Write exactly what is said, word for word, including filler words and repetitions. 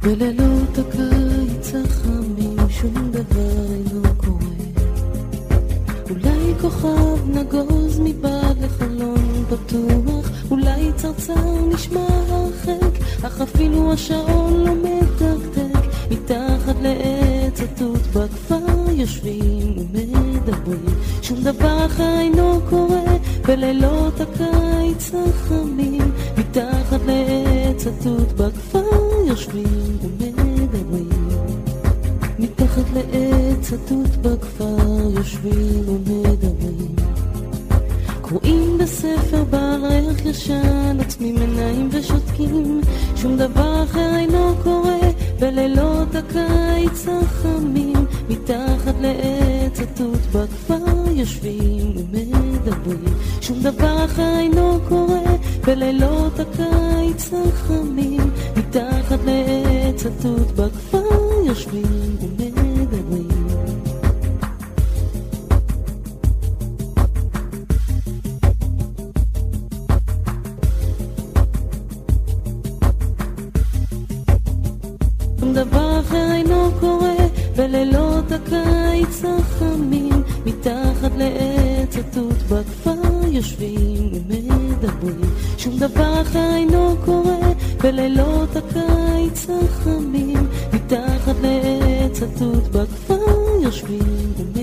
בלילות הקיץ החמים שום דבר אינו קורה. אולי כוכב נגוז מבעד לחלון פתוח, אולי צרצר נשמע הרחק, אך אפילו השעון לא מדקדק. מתחת לעץ התות בכפר יושבים ומדברים, שום דבר אחר אינו קורה. בלילות הקיץ החמים מתחת לעץ התות בכפר יושבים ומדברים, מתחת לעץ התות בכפר יושבים ומדברים. קוראים בספר בעל ריח ישן, עוצמים עיניים ושותקים, שום דבר אחר אינו קורה. בלילות הקיץ החמים מתחת לעץ התות בכפר יושבים ומדברים, שום דבר אחר אינו קורה. בלילות הקיץ החמים מתחת לעץ התות בכפר יושבים ומדברים. שום דבר אחר אינו קורה. בלילות הקיץ החמים מתחת לעץ התות בכפר יושבים ומדברים, שום דבר אחר אינו קורה. בלילות הקיץ החמים מתחת לעץ התות בכפר יושבים ומדברים.